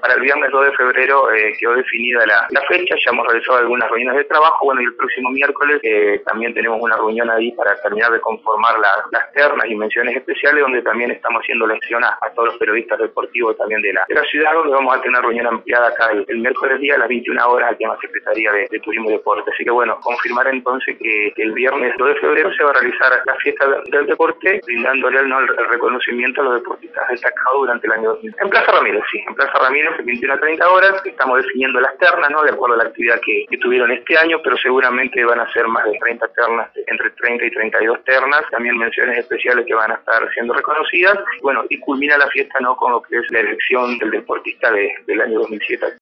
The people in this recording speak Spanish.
para el viernes 2 de febrero quedó definida la fecha, ya hemos realizado algunas reuniones de trabajo, bueno, y el próximo miércoles también tenemos una reunión ahí para terminar de conformar las ternas y menciones especiales, donde también estamos haciendo lección a todos los periodistas deportivos también de la ciudad, donde vamos a tener una reunión ampliada acá el miércoles día a las 21 horas aquí en la Secretaría de Turismo y Deporte. Así que bueno, confirmar entonces que el viernes 2 de febrero se va a realizar la fiesta del deporte, brindándole el reconocimiento a los deportistas destacados durante el año 2000. En Plaza Ramírez, sí, en Plaza Ramírez, 21 a 30 horas, estamos definiendo las ternas, ¿no? De acuerdo a la actividad que tuvieron este año, pero seguramente van a ser más de 30 ternas, entre 30 y 32 ternas, también menciones especiales que van a estar siendo reconocidas. Bueno, y culmina la fiesta, ¿no? Con lo que es la elección del deportista del año 2007.